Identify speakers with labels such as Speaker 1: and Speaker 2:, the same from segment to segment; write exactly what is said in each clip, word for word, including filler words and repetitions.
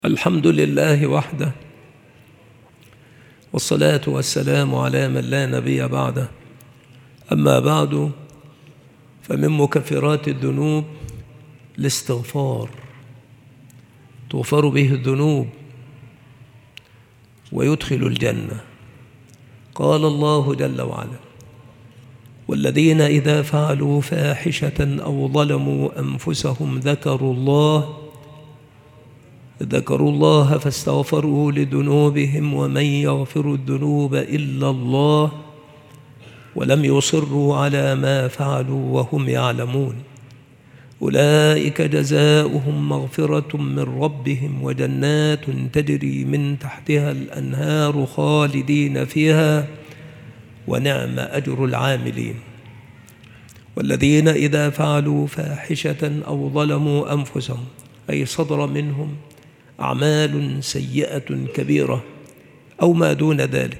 Speaker 1: الحمد لله وحده، والصلاة والسلام على من لا نبي بعده. أما بعد، فمن مكفرات الذنوب الاستغفار، تغفر به الذنوب ويدخل الجنة. قال الله جل وعلا: والذين إذا فعلوا فاحشة أو ظلموا أنفسهم ذكروا الله ذكروا الله فاستغفروا لذنوبهم ومن يغفر الذنوب إلا الله ولم يصروا على ما فعلوا وهم يعلمون أولئك جزاؤهم مغفرة من ربهم وجنات تجري من تحتها الأنهار خالدين فيها ونعم أجر العاملين. والذين إذا فعلوا فاحشة أو ظلموا أنفسهم، أي صدر منهم أعمال سيئة كبيرة أو ما دون ذلك،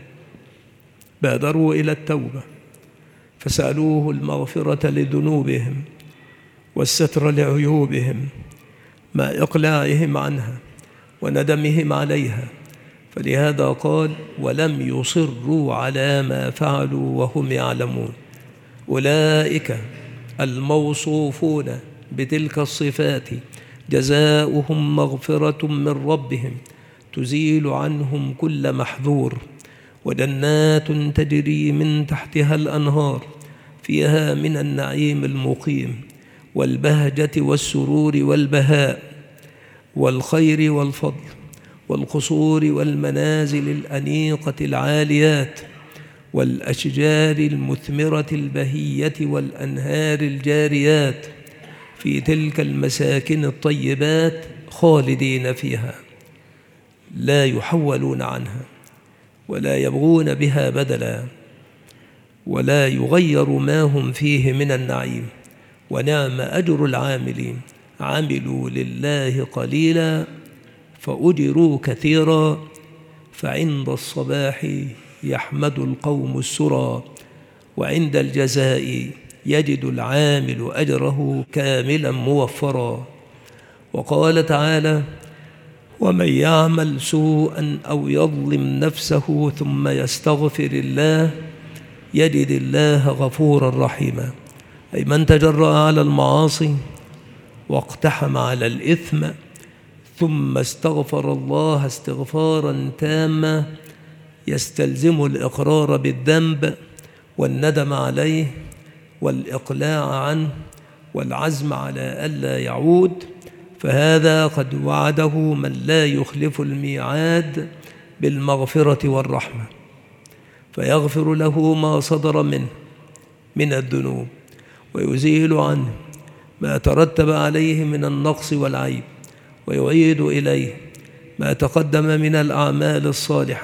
Speaker 1: بادروا إلى التوبة فسألوه المغفرة لذنوبهم والستر لعيوبهم مع إقلاعهم عنها وندمهم عليها، فلهذا قال: ولم يصروا على ما فعلوا وهم يعلمون أولئك الموصوفون بتلك الصفات جزاؤهم مغفرة من ربهم تزيل عنهم كل محذور وجنات تجري من تحتها الأنهار فيها من النعيم المقيم والبهجة والسرور والبهاء والخير والفضل والقصور والمنازل الأنيقة العاليات والأشجار المثمرة البهية والأنهار الجاريات في تلك المساكن الطيبات خالدين فيها لا يحولون عنها ولا يبغون بها بدلا ولا يغير ما هم فيه من النعيم ونعم أجر العاملين عملوا لله قليلا فأجروا كثيرا فعند الصباح يحمد القوم السرى وعند الجزاء يجد العامل أجره كاملا موفرا. وقال تعالى: ومن يعمل سوءا أو يظلم نفسه ثم يستغفر الله يجد الله غفورا رحيما، أي من تجرأ على المعاصي واقتحم على الإثم ثم استغفر الله استغفارا تاما يستلزم الإقرار بالذنب والندم عليه والإقلاع عنه والعزم على ألا يعود، فهذا قد وعده من لا يخلف الميعاد بالمغفرة والرحمة، فيغفر له ما صدر منه من الذنوب ويزيل عنه ما ترتب عليه من النقص والعيب ويعيد إليه ما تقدم من الأعمال الصالحة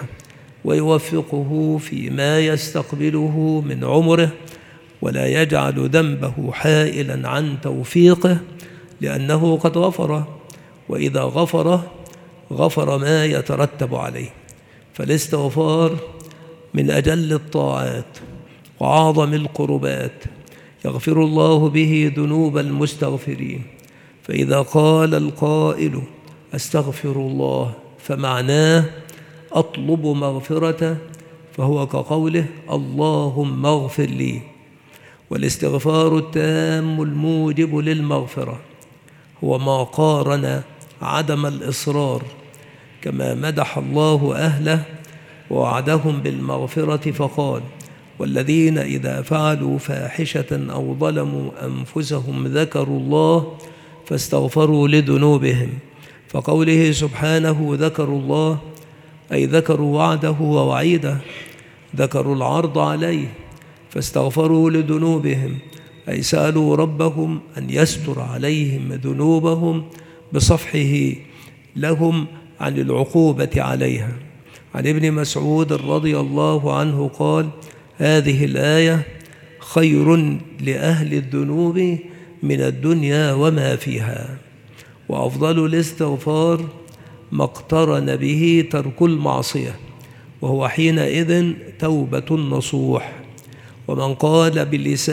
Speaker 1: ويوفقه فيما يستقبله من عمره ولا يجعل ذنبه حائلا عن توفيقه، لأنه قد غفره، وإذا غفره غفر ما يترتب عليه. فالاستغفار من أجل الطاعات وأعظم القربات يغفر الله به ذنوب المستغفرين. فإذا قال القائل أستغفر الله فمعناه أطلب مغفرته، فهو كقوله اللهم اغفر لي. والاستغفار التام الموجب للمغفرة هو ما قارن عدم الإصرار، كما مدح الله أهله ووعدهم بالمغفرة فقال: والذين إذا فعلوا فاحشة أو ظلموا أنفسهم ذكروا الله فاستغفروا لذنوبهم. فقوله سبحانه ذكروا الله أي ذكروا وعده ووعيده، ذكروا العرض عليه فاستغفروا لذنوبهم، أي سألوا ربهم أن يستر عليهم ذنوبهم بصفحه لهم عن العقوبة عليها. عن ابن مسعود رضي الله عنه قال: هذه الآية خير لأهل الذنوب من الدنيا وما فيها. وأفضل الاستغفار ما اقترن به ترك المعصية، وهو حينئذ توبة نصوح. ومن قال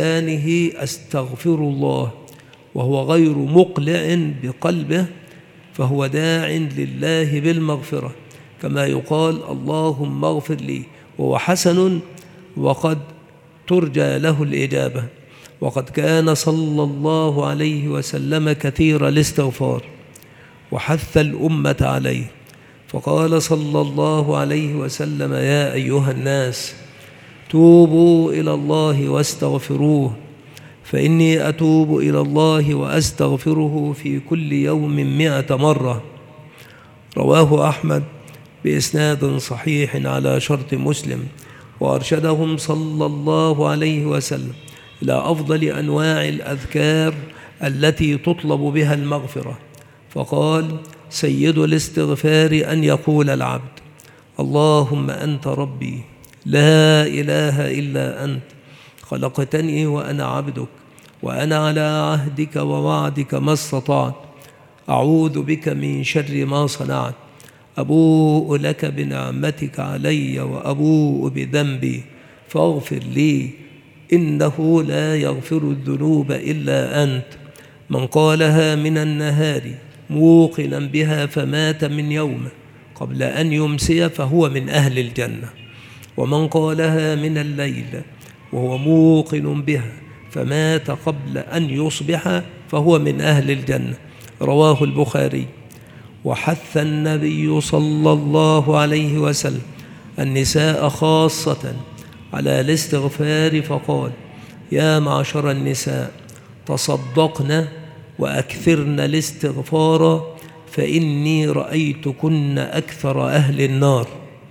Speaker 1: بلسانه أستغفر الله وهو غير مقلع بقلبه فهو داع لله بالمغفرة، كما يقال اللهم اغفر لي، وهو حسن وقد ترجى له الإجابة. وقد كان صلى الله عليه وسلم كثير الاستغفار وحث الأمة عليه، فقال صلى الله عليه وسلم: يا أيها الناس توبوا إلى الله واستغفروه، فإني أتوب إلى الله وأستغفره في كل يوم مئة مرة. رواه أحمد بإسناد صحيح على شرط مسلم. وأرشدهم صلى الله عليه وسلم إلى أفضل أنواع الأذكار التي تطلب بها المغفرة، فقال: سيد الاستغفار أن يقول العبد: اللهم أنت ربي لا إله إلا أنت، خلقتني وأنا عبدك، وأنا على عهدك ووعدك ما استطعت، أعوذ بك من شر ما صنعت، أبوء لك بنعمتك علي وأبوء بذنبي فاغفر لي، إنه لا يغفر الذنوب إلا أنت. من قالها من النهار موقنا بها فمات من يومه قبل أن يمسي فهو من أهل الجنة، ومن قالها من الليل وهو موقن بها فمات قبل أن يصبح فهو من أهل الجنة. رواه البخاري. وحث النبي صلى الله عليه وسلم النساء خاصة على الاستغفار، فقال: يا معشر النساء تصدقن وأكثرن الاستغفار، فإني رأيتكن أكثر أهل النار.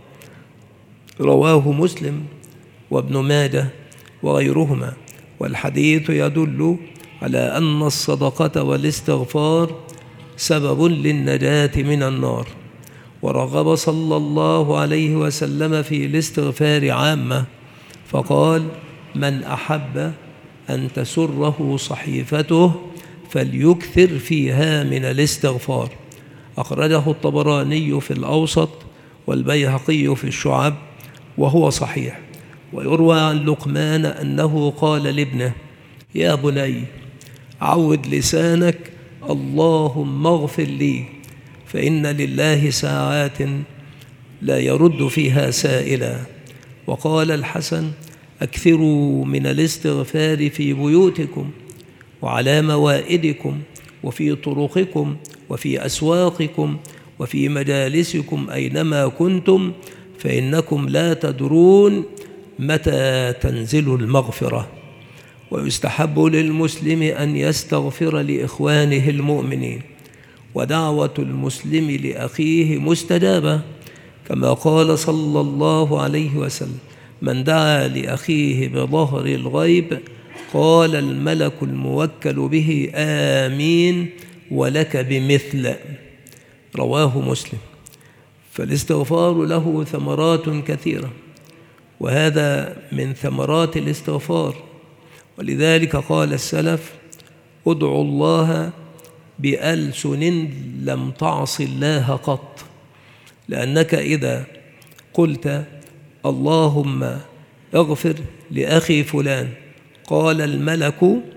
Speaker 1: رواه مسلم وابن ماجه وغيرهما. والحديث يدل على أن الصدقة والاستغفار سبب للنجاة من النار. ورغب صلى الله عليه وسلم في الاستغفار عامة، فقال: من أحب أن تسره صحيفته فليكثر فيها من الاستغفار. أخرجه الطبراني في الأوسط والبيهقي في الشعب وهو صحيح. ويروى عن لقمان أنه قال لابنه: يا بني عود لسانك اللهم اغفر لي، فإن لله ساعات لا يرد فيها سائلا. وقال الحسن: أكثروا من الاستغفار في بيوتكم وعلى موائدكم وفي طرقكم وفي أسواقكم وفي مجالسكم أينما كنتم، فإنكم لا تدرون متى تنزل المغفرة. ويستحب للمسلم أن يستغفر لإخوانه المؤمنين، ودعوة المسلم لأخيه مستجابة، كما قال صلى الله عليه وسلم: من دعا لأخيه بظهر الغيب قال الملك الموكل به آمين ولك بمثل. رواه مسلم. فالاستغفار له ثمرات كثيرة، وهذا من ثمرات الاستغفار. ولذلك قال السلف: ادعوا الله بألسن لم تعص الله قط، لأنك إذا قلت اللهم اغفر لأخي فلان قال الملك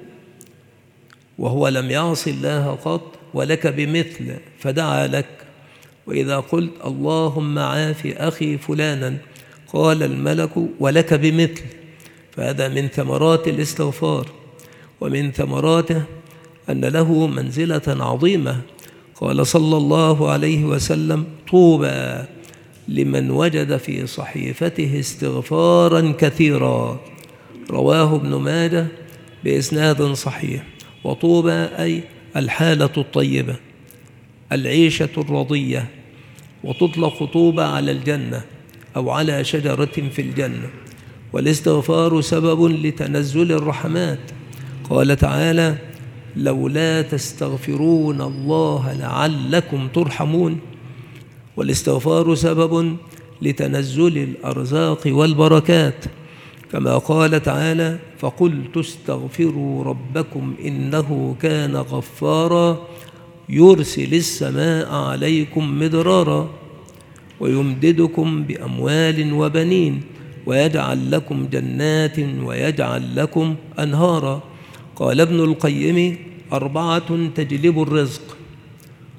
Speaker 1: وهو لم يعص الله قط ولك بمثل فدعا لك. وإذا قلت اللهم عاف أخي فلانا قال الملك ولك بمثل، فهذا من ثمرات الاستغفار. ومن ثمراته أن له منزلة عظيمة. قال صلى الله عليه وسلم: طوبى لمن وجد في صحيفته استغفارا كثيرا. رواه ابن ماجه بإسناد صحيح. وطوبى أي الحالة الطيبة، العيشة الرضية. وتطلق طوبى على الجنة أو على شجرة في الجنة. والاستغفار سبب لتنزل الرحمات. قال تعالى: لولا تستغفرون الله لعلكم ترحمون. والاستغفار سبب لتنزل الأرزاق والبركات، كما قال تعالى: فقلت استغفروا ربكم إنه كان غفارا يرسل السماء عليكم مدرارا ويمددكم بأموال وبنين ويجعل لكم جنات ويجعل لكم أنهارا. قال ابن القيم: أربعة تجلب الرزق: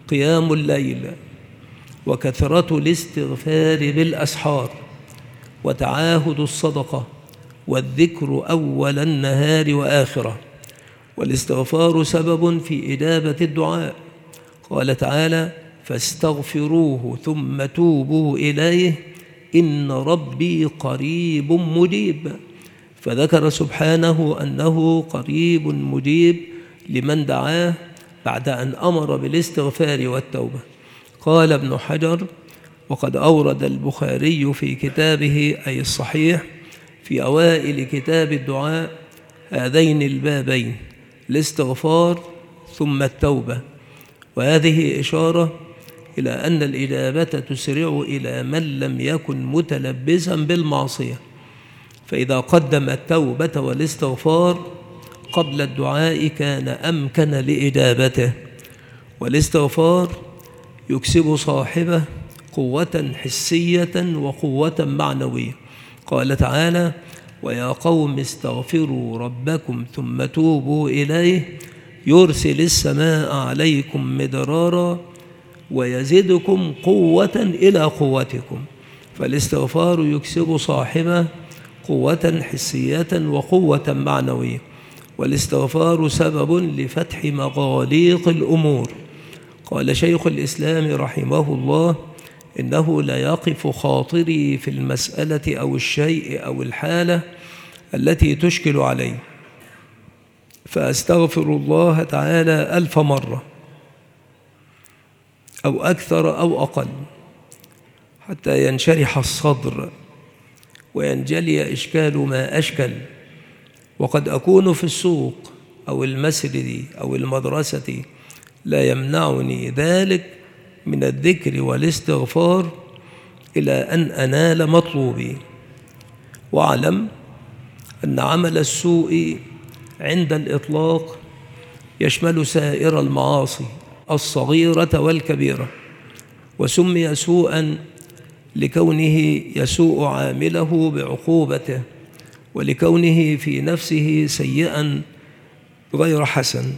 Speaker 1: قيام الليل، وكثرة الاستغفار بالأسحار، وتعاهد الصدقة، والذكر أول النهار وآخره. والاستغفار سبب في إجابة الدعاء. قال تعالى: فاستغفروه ثم توبوا إليه إن ربي قريب مجيب. فذكر سبحانه أنه قريب مجيب لمن دعاه بعد أن أمر بالاستغفار والتوبة. قال ابن حجر: وقد أورد البخاري في كتابه أي الصحيح في أوائل كتاب الدعاء هذين البابين: الاستغفار ثم التوبة. وهذه إشارة إلى أن الإجابة تسرع إلى من لم يكن متلبسا بالمعصية، فإذا قدم التوبة والاستغفار قبل الدعاء كان أمكن لإجابته. والاستغفار يكسب صاحبه قوة حسية وقوة معنوية. قال تعالى: ويا قوم استغفروا ربكم ثم توبوا إليه يرسل السماء عليكم مدرارا ويزدكم قوة إلى قوتكم. فالاستغفار يكسب صاحبه قوة حسية وقوة معنوية. والاستغفار سبب لفتح مغاليق الأمور. قال شيخ الإسلام رحمه الله: إنه لا يقف خاطري في المسألة أو الشيء أو الحالة التي تشكل علي، فأستغفر الله تعالى ألف مرة أو أكثر أو أقل حتى ينشرح الصدر وينجلي إشكال ما أشكل. وقد أكون في السوق أو المسجد أو المدرسة لا يمنعني ذلك من الذكر والاستغفار إلى أن أنال مطلوبي. واعلم أن عمل السوء عند الإطلاق يشمل سائر المعاصي الصغيرة والكبيرة، وسمي سوءا لكونه يسوء عامله بعقوبته، ولكونه في نفسه سيئا غير حسن.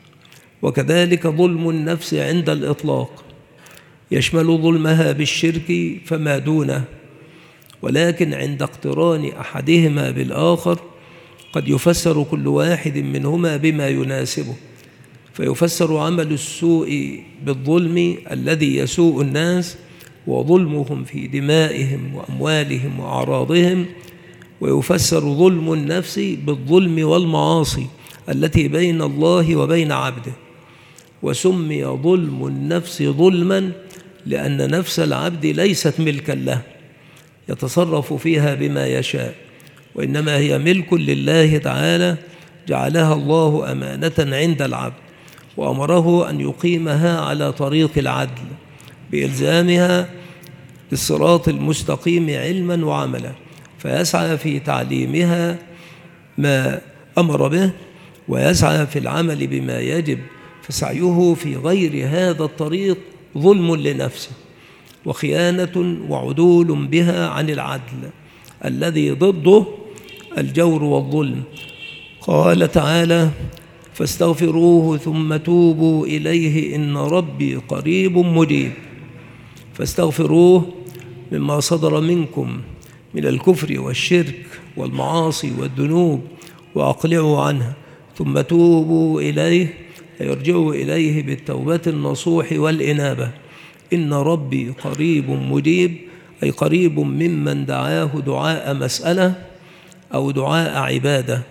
Speaker 1: وكذلك ظلم النفس عند الإطلاق يشمل ظلمها بالشرك فما دونه، ولكن عند اقتران أحدهما بالآخر قد يفسر كل واحد منهما بما يناسبه، فيفسر عمل السوء بالظلم الذي يسوء الناس وظلمهم في دمائهم وأموالهم وأعراضهم، ويفسر ظلم النفس بالظلم والمعاصي التي بين الله وبين عبده. وسمي ظلم النفس ظلما لأن نفس العبد ليست ملكا له يتصرف فيها بما يشاء، وإنما هي ملك لله تعالى جعلها الله أمانة عند العبد، وأمره أن يقيمها على طريق العدل بإلزامها بالصراط المستقيم علما وعملا، فيسعى في تعليمها ما أمر به ويسعى في العمل بما يجب، فسعيه في غير هذا الطريق ظلم لنفسه وخيانة وعدول بها عن العدل الذي ضده الجور والظلم. قال تعالى: فاستغفروه ثم توبوا إليه إن ربي قريب مجيب. فاستغفروه مما صدر منكم من الكفر والشرك والمعاصي والذنوب وأقلعوا عنها، ثم توبوا إليه يرجعوا إليه بالتوبة النصوح والإنابة. إن ربي قريب مجيب، أي قريب ممن دعاه دعاء مسألة أو دعاء عبادة،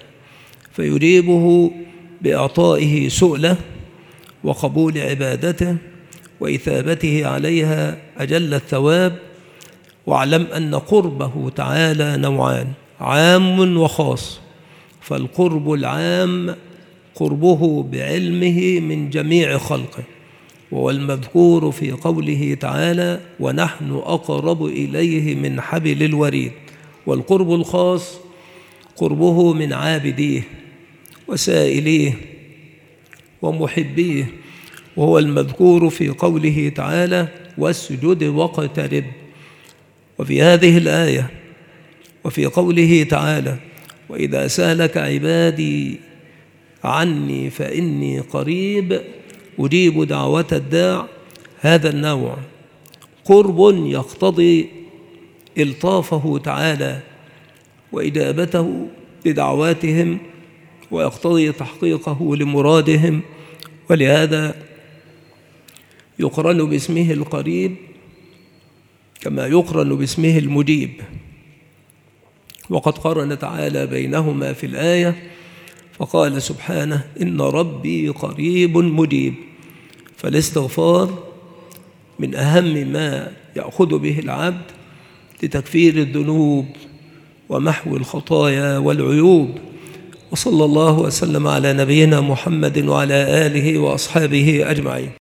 Speaker 1: فيجيبه بإعطائه سؤله وقبول عبادته وإثابته عليها أجل الثواب. واعلم أن قربه تعالى نوعان: عام وخاص. فالقرب العام قربه بعلمه من جميع خلقه، وهو المذكور في قوله تعالى: ونحن أقرب إليه من حبل الوريد. والقرب الخاص قربه من عابديه وسائليه ومحبيه، وهو المذكور في قوله تعالى: واسجد واقترب. وفي هذه الآية وفي قوله تعالى: وإذا سألك عبادي عني فإني قريب أجيب دعوة الداع هذا النوع قرب يقتضي إلطافه تعالى وإجابته لدعواتهم ويقتضي تحقيقه لمرادهم، ولهذا يقرن باسمه القريب كما يقرن باسمه المجيب. وقد قرن تعالى بينهما في الآية فقال سبحانه إن ربي قريب مجيب. فالاستغفار من أهم ما يأخذ به العبد لتكفير الذنوب ومحو الخطايا والعيوب. وصلى الله وسلم على نبينا محمد وعلى آله وأصحابه أجمعين.